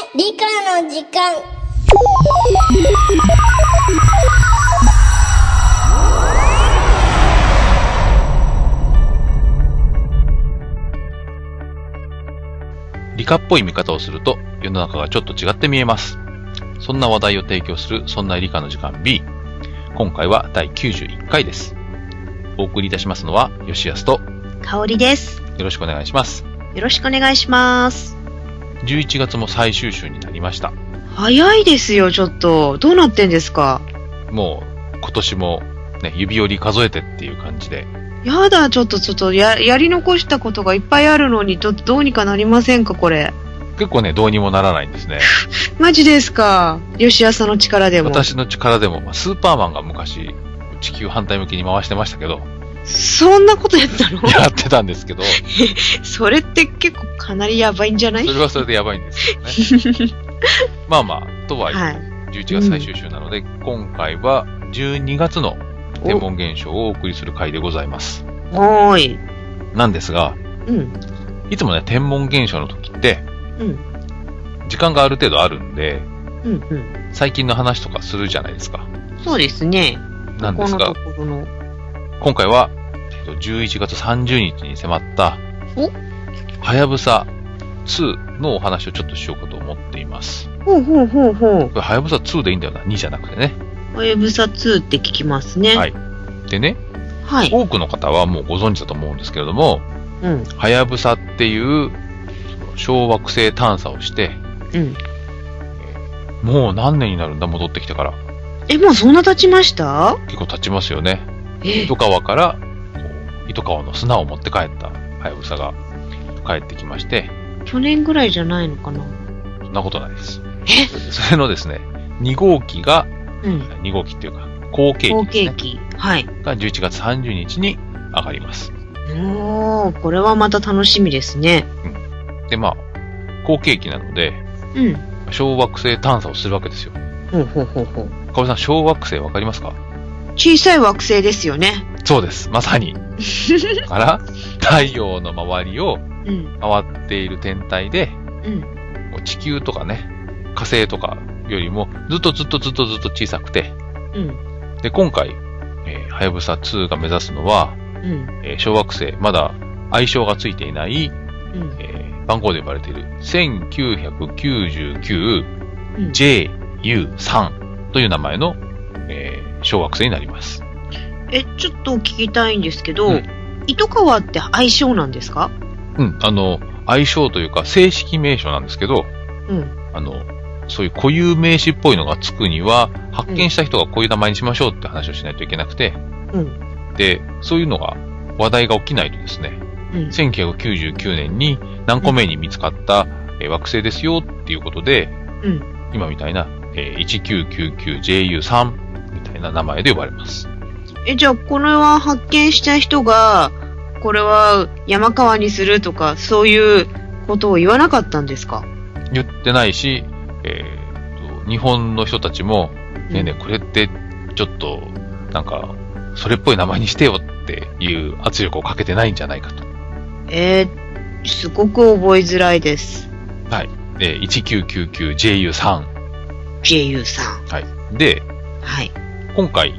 理科の時間。 理科っぽい見方をすると世の中がちょっと違って見えます。そんな話題を提供するそんな理科の時間 B。今回は第91回です。お送りいたしますのは吉安と香織です。 よろしくお願いします。 よろしくお願いします。 11月も最終週になりました。 早いですよ、ちょっと。どうなってんですか？ もう今年もね、指折り数えてっていう感じで。 やだ、ちょっとやり残したことがいっぱいあるのに、どうにかなりませんか、これ。 結構ね、どうにもならないんですね。 マジですか？吉安さんの力でも。 私の力でも、スーパーマンが昔、地球反対向きに回してましたけど。 そんなことやったの？ やってたんですけど。 それって結構かなりやばいんじゃない？ それはそれでやばいんですけどね。まあまあ、とはいえ、はい、11月最終週なので、今回は12月の天文現象をお送りする回でございます。 おーい。 なんですが、いつもね、天文現象の時って、時間がある程度あるんで、最近の話とかするじゃないですか。 そうですね。 なんですが、今回は、11月30日に迫った、はやぶさ2のお話をちょっとしようかと思っています。これはやぶさ2でいいんだよな、2じゃなくてね。 はやぶさ2って聞きますね。 はい。でね、多くの方はもうご存知だと思うんですけれども、はやぶさっていう小惑星探査をして、もう何年になるんだ、戻ってきてから。 もうそんな経ちました？ 結構経ちますよね。糸川から、糸川の砂を持って帰ったはやぶさが帰ってきまして。 去年ぐらいじゃないのかな？ そんなことないです。それのですね、2号機が、2号機っていうか、後継機ですね。後継機。はい。が11月30日に上がります。 これはまた楽しみですね。 で、まあ、後継機なので、小惑星探査をするわけですよ。かおりさん、小惑星わかりますか？ 小さい惑星ですよね。 そうです。まさに。だから、太陽の周りを回っている天体で、地球とかね、火星とかよりもずっと小さくて、で、今回、はやぶさ2が目指すのは、小惑星、まだ愛称がついていない、番号で呼ばれている 1999JU3 という名前の、小惑星になります。 ちょっと聞きたいんですけど、糸川って愛称なんですか？ 愛称というか正式名称なんですけど、そういう固有名詞っぽいのがつくには、発見した人がこういう名前にしましょうって話をしないといけなくて、で、そういうのが、話題が起きないとですね、1999年に何個目に見つかった、惑星ですよっていうことで、今みたいな、1999JU3 みたいな名前で呼ばれます。 じゃあ、これは発見した人が、これは山川にするとか、そういうことを言わなかったんですか？ 言ってないし、日本の人たちも、ねえねえ、これってちょっとなんかそれっぽい名前にしてよっていう圧力をかけてないんじゃないかと。 すごく覚えづらいです。 はい。1999JU3。 JU3。 はい。で、今回、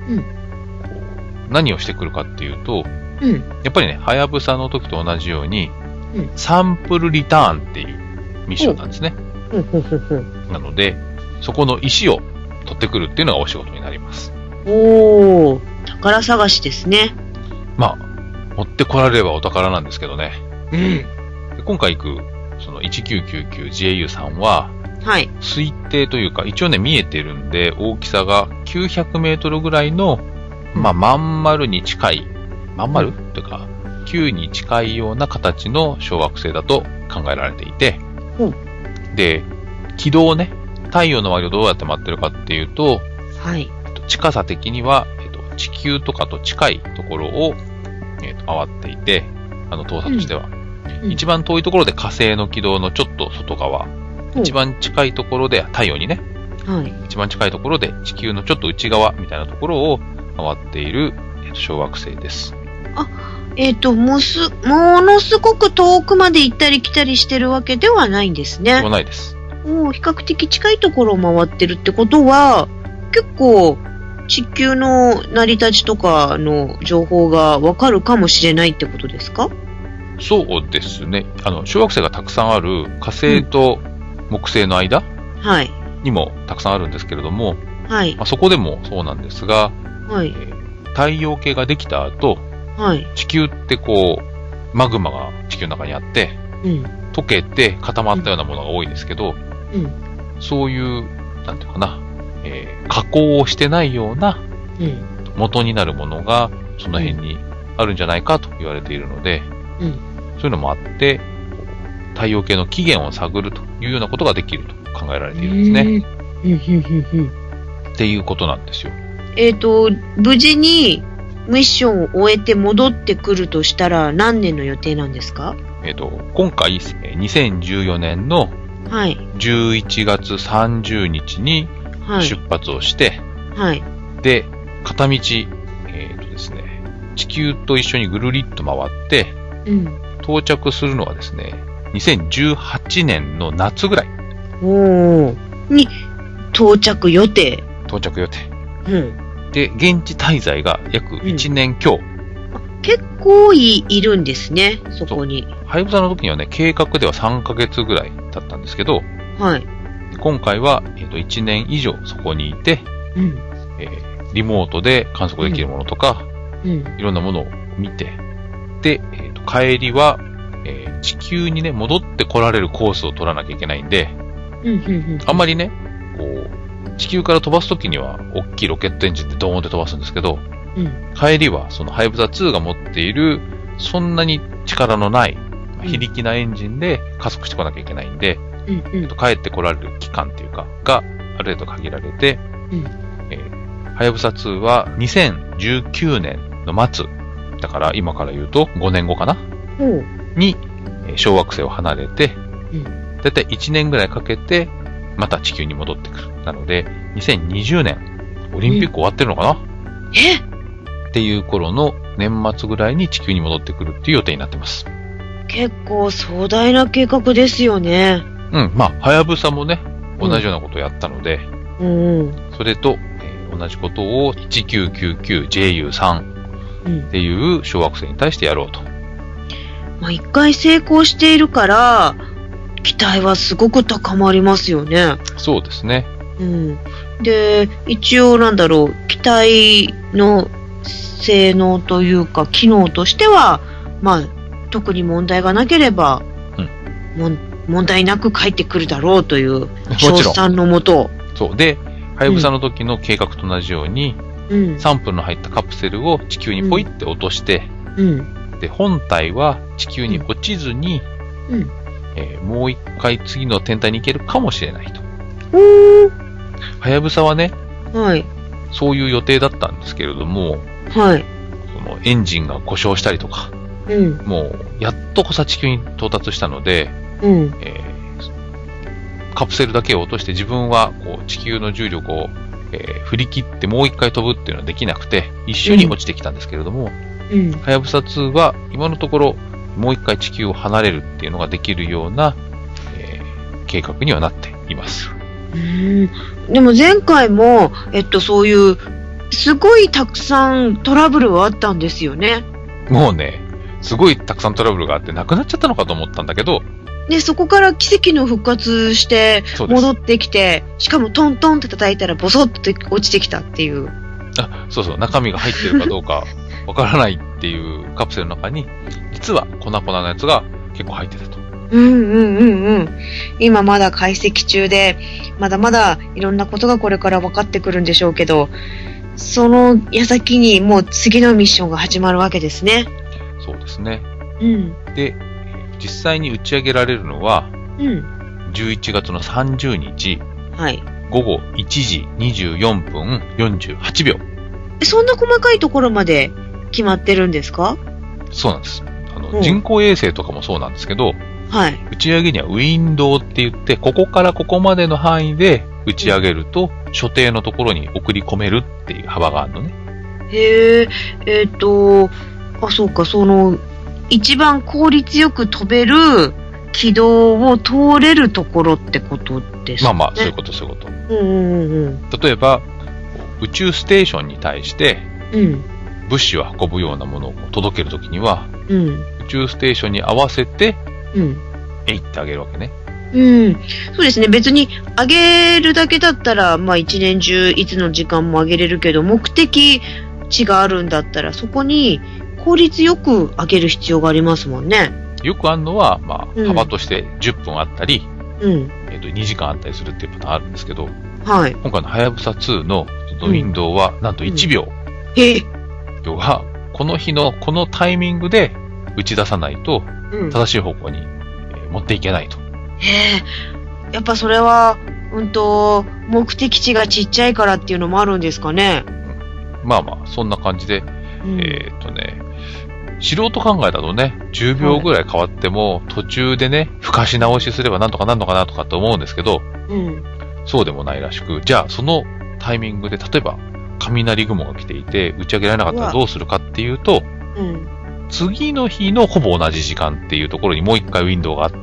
何をしてくるかっていうと、やっぱりね、はやぶさの時と同じように、サンプルリターンっていうミッションなんですね。なので、そこの石を取ってくるっていうのがお仕事になります。 宝探しですね。 まあ、持ってこられればお宝なんですけどね。今回行く、その 1999JU3 は、推定というか、一応ね、見えてるんで、大きさが900メートルぐらいの、まん丸に近い、まん丸というか、球に近いような形の小惑星だと考えられていて、で、軌道をね、太陽の周りをどうやって回ってるかっていうと、近さ的には、地球とかと近いところを、回っていて、遠さとしては。一番遠いところで火星の軌道のちょっと外側、一番近いところで太陽にね、一番近いところで地球のちょっと内側みたいなところを回っている、小惑星です。 ものすごく遠くまで行ったり来たりしてるわけではないんですね。 ないです。 比較的近いところを回ってるってことは、結構地球の成り立ちとかの情報がわかるかもしれないってことですか？ そうですね。小惑星がたくさんある火星と木星の間にもたくさんあるんですけれども、はい。そこでもそうなんですが、はい。太陽系ができた後、はい。地球ってマグマが地球の中にあって、うん。溶けて固まったようなものが多いんですけど、うん。そういう、なんていうかな、加工をしてないような、元になるものがその辺にあるんじゃないかと言われているので、うん。そういうのもあって、太陽系の起源を探るというようなことができると考えられているんですね。っていうことなんですよ。 無事にミッションを終えて戻ってくるとしたら何年の予定なんですか？ 今回、2014年の11月30日に出発をして、はい。で、片道、ですね、地球と一緒にぐるりっと回って、うん。到着するのはですね、2018年の夏ぐらい。 に、到着予定。 到着予定。うん。で、現地滞在が約1年強。 結構いるんですね、そこに。 はやぶさの時にはね、計画では3ヶ月ぐらいだったんですけど、はい。今回は、1年以上そこにいて、うん。リモートで観測できるものとか、うん。いろんなものを見て、で、帰りは、地球にね、戻って来られるコースを取らなきゃいけないんで、あんまりね、地球から飛ばすときには、大きいロケットエンジンでドーンって飛ばすんですけど、うん、帰りは、その、はやぶさ2が持っている、そんなに力のない、非力なエンジンで加速してこなきゃいけないんで、帰って来られる期間っていうか、が、ある程度限られて、はやぶさ2は2019年の末、だから今から言うと5年後かな、に、小惑星を離れて、だいたい1年ぐらいかけて、また地球に戻ってくる。なので、2020年、オリンピック終わってるのかな、っていう頃の年末ぐらいに地球に戻ってくるっていう予定になってます。 結構壮大な計画ですよね。 うん、まあ、はやぶさもね、同じようなことをやったので、それと、同じことを 1999JU3 っていう小惑星に対してやろうと。 まあ、一回成功しているから、期待はすごく高まりますよね。 そうですね。 うん。で、一応機体の性能というか、機能としては、まあ、特に問題がなければ、問題なく帰ってくるだろうという、賞賛のもと。 そう。で、はやぶさの時の計画と同じように、サンプルの入ったカプセルを地球にポイって落として、で、本体は地球に落ちずに、もう一回次の天体に行けるかもしれないと。はやぶさはね、はい、そういう予定だったんですけれども、はい、そのエンジンが故障したりとか、もうやっとこさ地球に到達したので、カプセルだけを落として自分は地球の重力を、振り切ってもう一回飛ぶっていうのはできなくて、一緒に落ちてきたんですけれども、はやぶさ2は今のところもう一回地球を離れるっていうのができるような、計画にはなっています。 でも前回も、そういう、すごいたくさんトラブルはあったんですよね。 もうね、すごいたくさんトラブルがあってなくなっちゃったのかと思ったんだけど、 で、そこから奇跡の復活して戻ってきて、しかもトントンって叩いたらボソッと落ちてきたっていう。 そうそう、中身が入ってるかどうかわからないっていうカプセルの中に、実は粉々のやつが結構入ってたと。 今まだ解析中で、まだまだいろんなことがこれから分かってくるんでしょうけど、その矢先にもう次のミッションが始まるわけですね。 そうですね。で、実際に打ち上げられるのは、11月の30日、午後1時24分48秒。 そんな細かいところまで決まってるんですか？ そうなんです。人工衛星とかもそうなんですけど、打ち上げにはウィンドウって言って、ここからここまでの範囲で打ち上げると、所定のところに送り込めるっていう幅があるのね。 そうか、一番効率よく飛べる軌道を通れるところってことですね。 まあ、そういうこと、そういうこと。 例えば、宇宙ステーションに対して、 物資を運ぶようなものを届けるときには、 宇宙ステーションに合わせて、ってあげるわけね。 そうですね。別に、あげるだけだったら、一年中、いつの時間もあげれるけど、目的地があるんだったら、そこに効率よくあげる必要がありますもんね。 よくあるのは、幅として10分あったり、2時間あったりするっていうパターンあるんですけど、 はい。 今回のはやぶさ2のウィンドウは、なんと1秒。要は、この日のこのタイミングで打ち出さないと、正しい方向に持っていけないと。 やっぱそれは、目的地がちっちゃいからっていうのもあるんですかね。 そんな感じで、素人考えだとね、10秒ぐらい変わっても、途中でね、吹かし直しすればなんとかなんのかなとかって思うんですけど、そうでもないらしく、じゃあそのタイミングで、例えば、雷雲が来ていて、打ち上げられなかったらどうするかっていうと、次の日のほぼ同じ時間っていうところにもう一回ウィンドウがあって、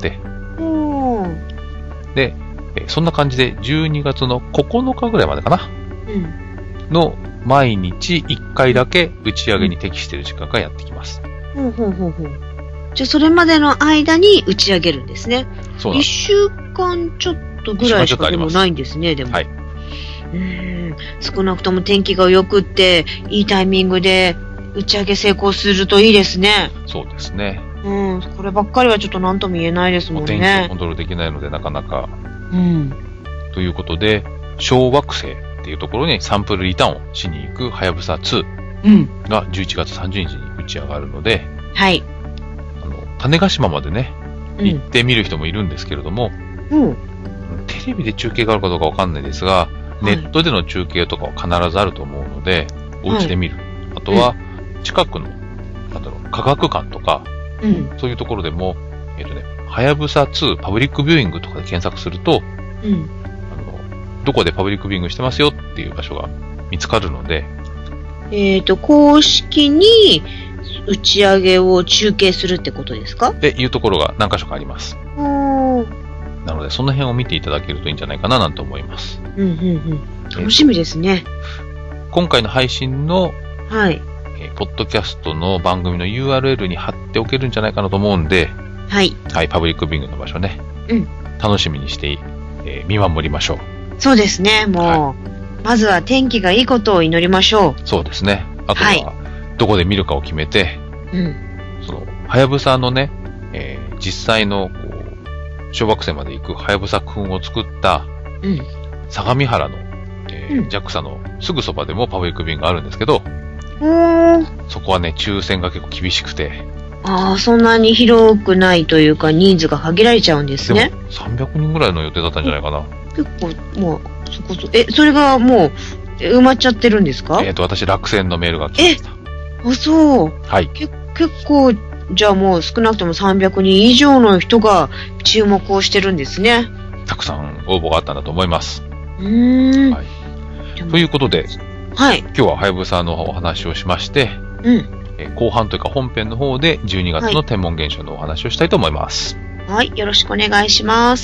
で、そんな感じで12月の9日ぐらいまでかな、の毎日1回だけ打ち上げに適している時間がやってきます。 じゃあそれまでの間に打ち上げるんですね。 そうなんです。 1週間ちょっとぐらいしかでもないんですね、でも。 はい。 少なくとも天気が良くって、いいタイミングで打ち上げ成功するといいですね。 そうですね。 こればっかりはちょっと何とも言えないですもんね。 天気をコントロールできないのでなかなか。ということで、小惑星っていうところにサンプルリターンをしに行くはやぶさ2が11月30日に打ち上がるので、 はい。 種子島までね、行ってみる人もいるんですけれども、テレビで中継があるかどうかわかんないですが、ネットでの中継とかは必ずあると思うので、お家で見る。あとは、近くの、科学館とか、そういうところでも、はやぶさ2パブリックビューイングとかで検索すると、どこでパブリックビューイングしてますよっていう場所が見つかるので、 公式に打ち上げを中継するってことですか？ っていうところが何箇所かあります。なので、その辺を見ていただけるといいんじゃないかななんて思います。 楽しみですね。 今回の配信の、ポッドキャストの番組の URL に貼っておけるんじゃないかなと思うんで、パブリックビューイングの場所ね、楽しみにして、見守りましょう。 そうですね、もう、まずは天気がいいことを祈りましょう。 そうですね。あとは、どこで見るかを決めて、はやぶさのね、実際の、小惑星まで行くはやぶさくんを作った、相模原の、JAXA のすぐそばでもパブリックビューイングがあるんですけど、そこはね、抽選が結構厳しくて。 そんなに広くないというか、人数が限られちゃうんですね。 でも300人ぐらいの予定だったんじゃないかな。 結構、もう、それがもう、埋まっちゃってるんですか？ 私、落選のメールが来ました。 そう。 はい。 結構、じゃあもう少なくとも300人以上の人が注目をしてるんですね。 たくさん応募があったんだと思います。ということで、今日ははやぶさのお話をしまして、後半というか本編の方で12月の天文現象のお話をしたいと思います。 よろしくお願いします。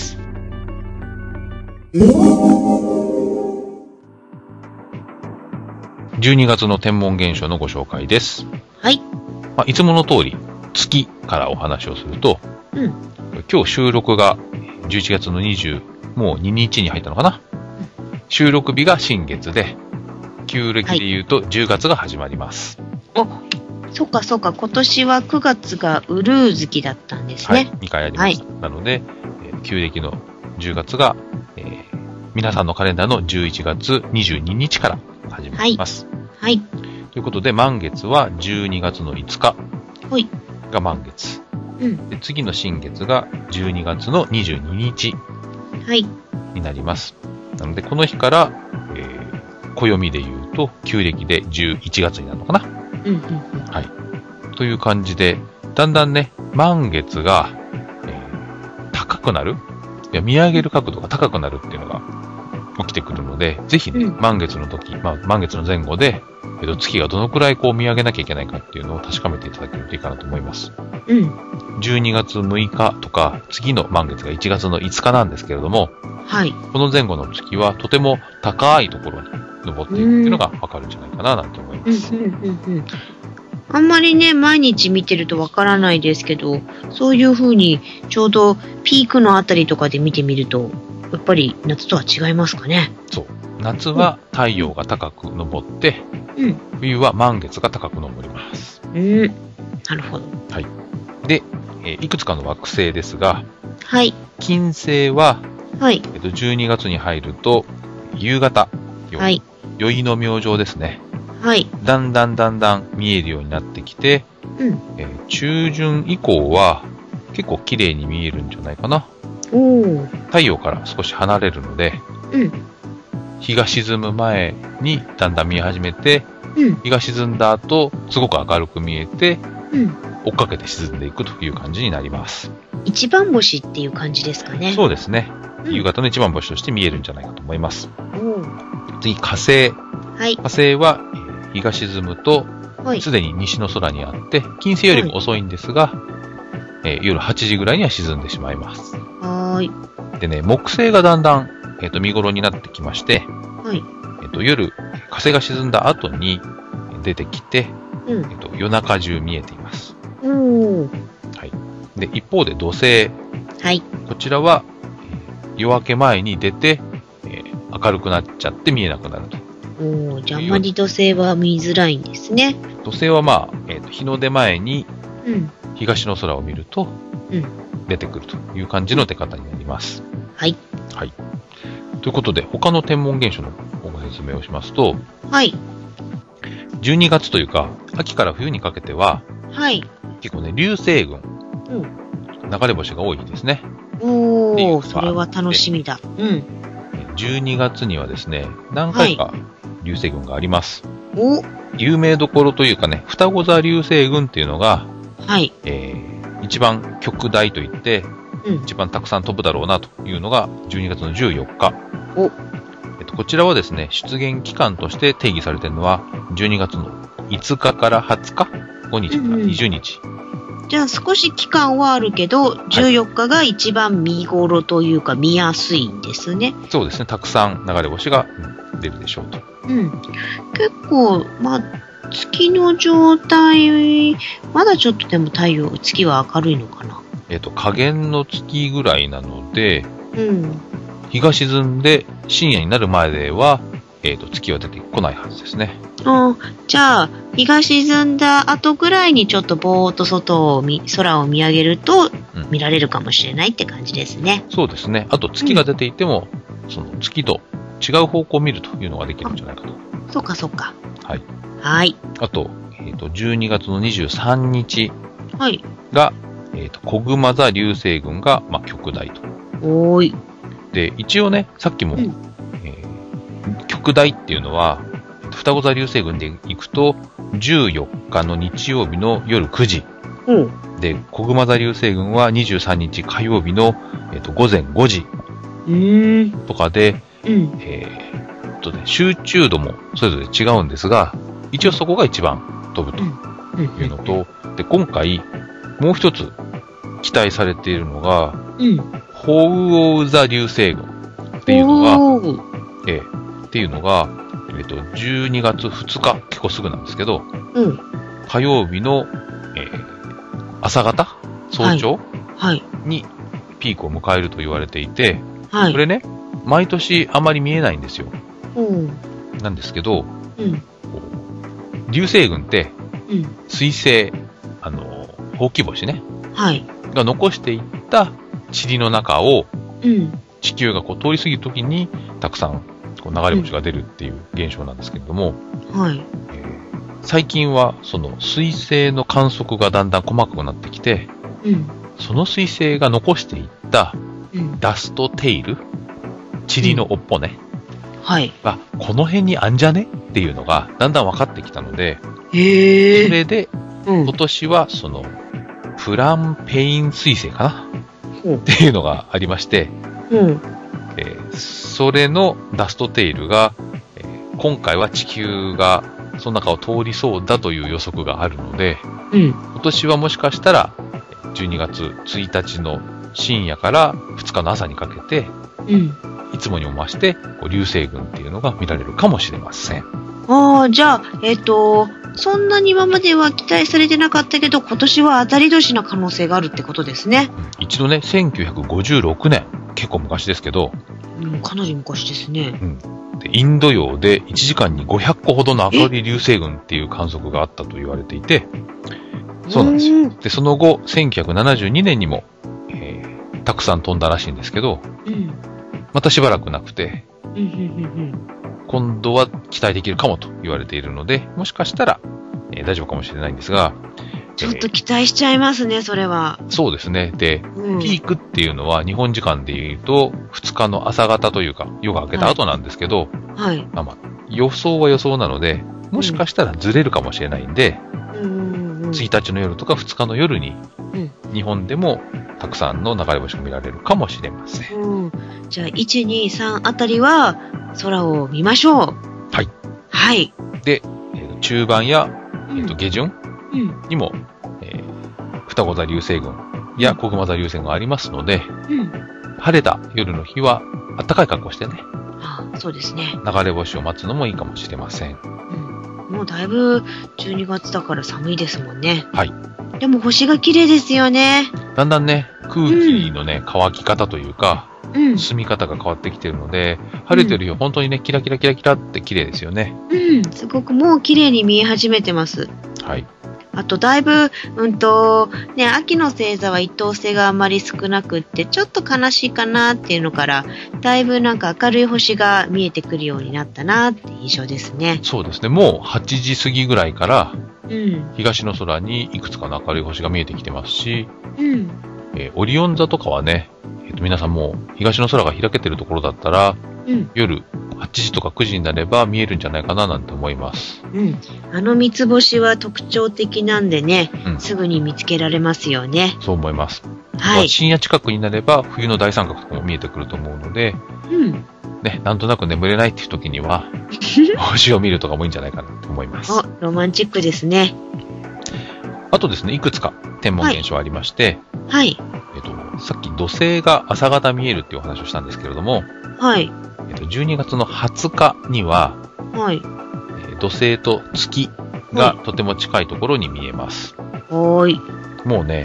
12月の天文現象のご紹介です。いつもの通り月からお話をすると、今日収録が11月のもう2日に入ったのかな。収録日が新月で、旧暦で言うと10月が始まります。 そうか。今年は9月がうるう月だったんですね。 2回ありました。なので、旧暦の10月が、皆さんのカレンダーの11月22日から始まります。ということで、満月は12月の5日が満月。で次の新月が12月の22日になります。なので、この日から、暦で言うと、旧暦で11月になるのかな。という感じで、だんだんね、満月が、高くなる、見上げる角度が高くなるっていうのが起きてくるので、ぜひね、満月の時、満月の前後で、月がどのくらい見上げなきゃいけないかっていうのを確かめていただけるといいかなと思います。12月6日とか、次の満月が1月の5日なんですけれども、 はい。 この前後の月はとても高いところに登っていくっていうのがわかるんじゃないかななんて思います。 あんまりね、毎日見てるとわからないですけど、そういう風にちょうどピークのあたりとかで見てみると、やっぱり夏とは違いますかね。 そう。夏は太陽が高く昇って、冬は満月が高く昇ります。 なるほど。 はい。で、いくつかの惑星ですが、 はい。 金星は、 はい。 12月に入ると、夕方、 はい。 宵の明星ですね。 はい。 だんだん見えるようになってきて、中旬以降は結構綺麗に見えるんじゃないかな。太陽から少し離れるので、日が沈む前にだんだん見え始めて、日が沈んだ後、すごく明るく見えて、追っかけて沈んでいくという感じになります。 一番星っていう感じですかね。 そうですね。夕方の一番星として見えるんじゃないかと思います。次、火星。 はい。 火星は、日が沈むと、すでに西の空にあって、金星よりも遅いんですが、夜8時ぐらいには沈んでしまいます。でね、木星がだんだん、見頃になってきまして、夜、火星が沈んだ後に出てきて、夜中中見えています。はい。で、一方で土星。 はい。 こちらは、夜明け前に出て、明るくなっちゃって見えなくなると。 じゃああまり土星は見づらいんですね。 土星はまあ、日の出前に、東の空を見ると、出てくるという感じの出方になります。 はい。 はい。ということで、他の天文現象のご説明をしますと、 はい。 12月というか、秋から冬にかけては、 はい。 結構ね、流星群、流れ星が多いですね。 それは楽しみだ。 12月にはですね、何回か流星群があります。有名どころというかね、双子座流星群っていうのが、一番極大といって、一番たくさん飛ぶだろうなというのが12月の14日。こちらはですね、出現期間として定義されているのは、12月の5日から20日 ?5 日から20日。 じゃあ少し期間はあるけど、14日が一番見頃というか見やすいんですね。 そうですね、たくさん流れ星が出るでしょうと。 結構、月の状態、まだちょっとでも月は明るいのかな。 下限の月ぐらいなので、日が沈んで深夜になるまでは、月は出てこないはずですね。 じゃあ、日が沈んだ後ぐらいにちょっとぼーっと空を見上げると、見られるかもしれないって感じですね。 そうですね。あと月が出ていても、その月と違う方向を見るというのができるんじゃないかと。 そうかそうか。 はい。 はい。 あと、12月の23日が、 子熊座流星群が、極大と。で、一応ね、さっきも、極大っていうのは、双子座流星群で行くと、14日の日曜日の夜9時。で、子熊座流星群は23日火曜日の、午前5時。とかで、集中度もそれぞれ違うんですが、一応そこが一番飛ぶというのと、で、今回、もう一つ期待されているのが、鳳凰座流星群っていうのが、12月2日、結構すぐなんですけど、火曜日の、朝方早朝にピークを迎えると言われていて、これね、毎年あまり見えないんですよ。なんですけど、流星群って、水星、ほうき星ね、が残していった塵の中を、地球が通り過ぎるときに、たくさん流れ星が出るっていう現象なんですけれども、最近はその水星の観測がだんだん細かくなってきて、その水星が残していったダストテイル、塵の尾っぽね、がこの辺にあんじゃねっていうのがだんだん分かってきたので、それで今年はそのプランペイン水星かなっていうのがありまして、それのダストテイルが、今回は地球がその中を通りそうだという予測があるので、今年はもしかしたら12月1日の深夜から2日の朝にかけて、 いつもにも増して、流星群っていうのが見られるかもしれません。 じゃあ、そんなに今までは期待されてなかったけど、今年は当たり年な可能性があるってことですね。 一度ね、1956年、結構昔ですけど、 かなり昔ですね。 でインド洋で1時間に500個ほどの赤い流星群っていう観測があったと言われていて、そうなんですよ。で、その後、1972年にも、たくさん飛んだらしいんですけど、またしばらくなくて、今度は期待できるかもと言われているので、もしかしたら、大丈夫かもしれないんですが、 ちょっと期待しちゃいますね、それは。 そうですね。で、ピークっていうのは日本時間で言うと、2日の朝方というか、夜が明けた後なんですけど、予想は予想なので、もしかしたらずれるかもしれないんで、1日の夜とか2日の夜に、日本でもたくさんの流れ星が見られるかもしれません。 じゃあ、1、2、3あたりは空を見ましょう。 はい。 はい。 で、中盤や、下旬にも、双子座流星群や小熊座流星群がありますので、晴れた夜の日は暖かい格好してね。 そうですね。 流れ星を待つのもいいかもしれません。 もうだいぶ12月だから寒いですもんね。 はい。 でも星が綺麗ですよね。 だんだんね、空気のね、乾き方というか、澄み方が変わってきているので、晴れてる日は本当にね、キラキラキラキラって綺麗ですよね。 すごくもう綺麗に見え始めてます。 はい。 あとだいぶ、秋の星座は一等星があまり少なくって、ちょっと悲しいかなっていうのから、だいぶなんか明るい星が見えてくるようになったなって印象ですね。 そうですね。もう8時過ぎぐらいから、東の空にいくつかの明るい星が見えてきてますし、オリオン座とかはね、皆さんもう東の空が開けてるところだったら、夜8時とか9時になれば見えるんじゃないかななんて思います。 三つ星は特徴的なんでね、すぐに見つけられますよね。 そう思います。はい。深夜近くになれば冬の大三角とかも見えてくると思うので、ね、なんとなく眠れないっていう時には、星を見るとかもいいんじゃないかなと思います。 ロマンチックですね。 あとですね、いくつか天文現象ありまして、さっき土星が朝方見えるっていうお話をしたんですけれども、12月の20日には、土星と月がとても近いところに見えます。もうね、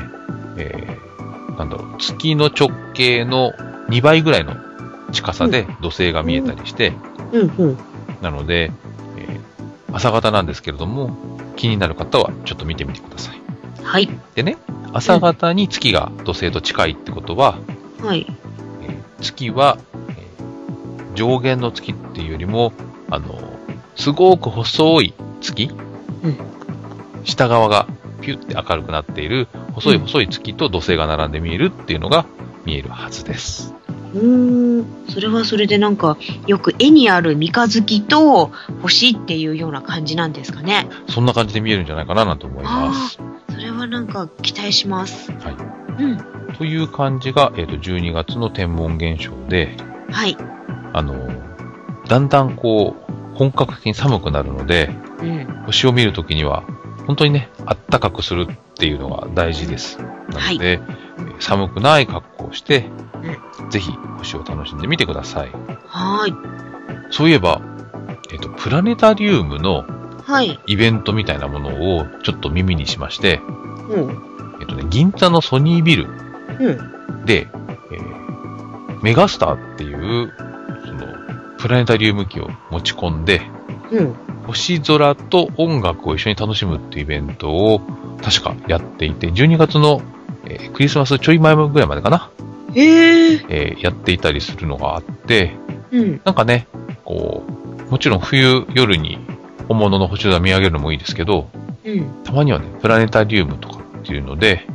月の直径の2倍ぐらいの近さで土星が見えたりして、なので、朝方なんですけれども、気になる方はちょっと見てみてください。 はい。 でね、朝方に月が土星と近いってことは、月は、上限の月っていうよりも、すごく細い月、下側がピュッて明るくなっている細い細い月と土星が並んで見えるっていうのが見えるはずです。 それはそれでなんかよく絵にある三日月と星っていうような感じなんですかね。 そんな感じで見えるんじゃないかななんて思います。 それはなんか期待します。 はい。という感じが、12月の天文現象で、だんだんこう本格的に寒くなるので、星を見るときには本当にね、あったかくするっていうのが大事です。なので、寒くない格好をして、ぜひ星を楽しんでみてください。そういえば、プラネタリウムのイベントみたいなものをちょっと耳にしまして、銀座のソニービルで、メガスターっていう、プラネタリウム機を持ち込んで、星空と音楽を一緒に楽しむっていうイベントを確かやっていて、12月の、クリスマスちょい前ぐらいまでかな。やっていたりするのがあって、なんかね、こう、もちろん冬夜に本物の星空見上げるのもいいですけど、たまにはね、プラネタリウムとかっていうので、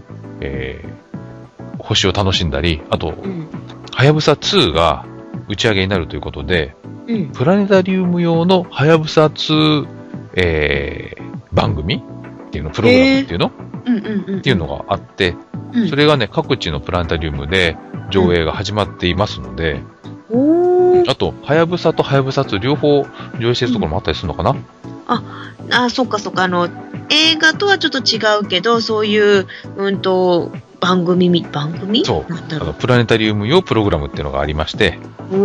星を楽しんだり、あと、はやぶさ2が打ち上げになるということで、プラネタリウム用のはやぶさ2、番組っていうの、プログラムっていうの、っていうのがあって、それがね、各地のプラネタリウムで上映が始まっていますので、あと、はやぶさとはやぶさ2両方上映してるところもあったりするのかな？ そっかそっか。映画とはちょっと違うけど、そういう、 番組そう。プラネタリウム用プログラムっていうのがありまして、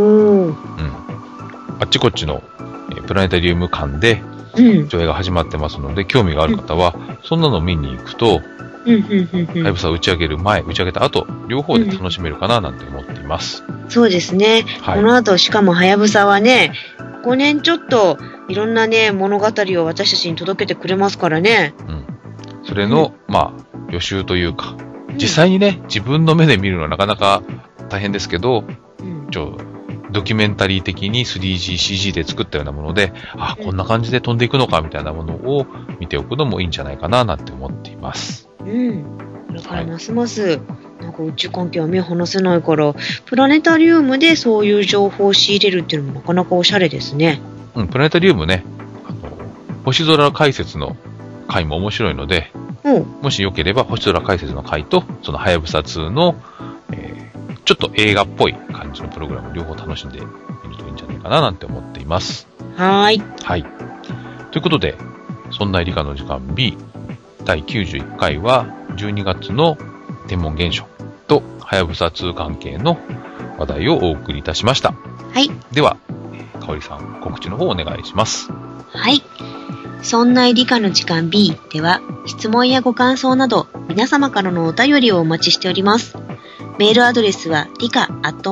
あっちこっちのプラネタリウム館で上映が始まってますので、興味がある方は、そんなの見に行くと、はやぶさを打ち上げる前、打ち上げた後、両方で楽しめるかななんて思っています。 そうですね。この後、しかもはやぶさはね、5年ちょっといろんなね、物語を私たちに届けてくれますからね。 それの、予習というか、実際にね、自分の目で見るのはなかなか大変ですけど、ドキュメンタリー的に 3D、CG で作ったようなもので、こんな感じで飛んでいくのかみたいなものを見ておくのもいいんじゃないかななんて思っています。 これからますます、なんか宇宙関係は目を離せないから、プラネタリウムでそういう情報を仕入れるっていうのもなかなかおしゃれですね。 プラネタリウムね、星空解説の回も面白いので、もしよければ星空解説の回と、そのはやぶさ2の、ちょっと映画っぽい感じのプログラム両方楽しんでみるといいんじゃないかななんて思っています。 はい。 ということで、そんな理科の時間 B 第91回は12月の天文現象とはやぶさ2関係の話題をお送りいたしました。では、かおりさん、告知の方お願いします。 そんな理科の時間 B では、質問やご感想など皆様からのお便りをお待ちしております。メールアドレスは理科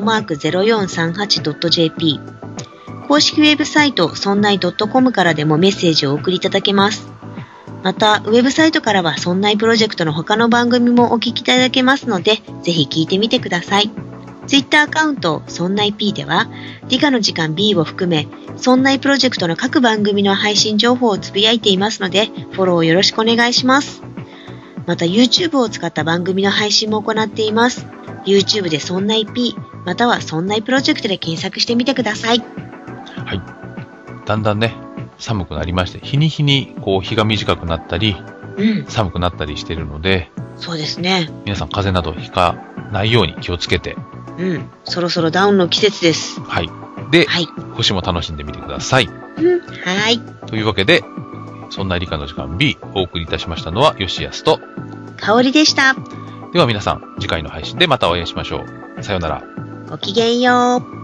@0438.jp、公式ウェブサイトそんない .com からでもメッセージをお送りいただけます。また、ウェブサイトからはそんないプロジェクトの他の番組もお聞きいただけますので、ぜひ聞いてみてください。ツイッターアカウントそんない P では、理科の時間 B を含め、そんないプロジェクトの各番組の配信情報をつぶやいていますので、フォローよろしくお願いします。また YouTube を使った番組の配信も行っています。YouTube でそんない P、またはそんないプロジェクトで検索してみてください。 だんだんね、寒くなりまして、日に日に日が短くなったり、寒くなったりしているので、 そうですね。 皆さん風邪などひかないように気をつけて、 そろそろダウンの季節です。 で、星も楽しんでみてください。というわけで、そんな理科の時間 B お送りいたしましたのは吉安と香りでした。 では皆さん、次回の配信でまたお会いしましょう。さようなら。 ごきげんよう。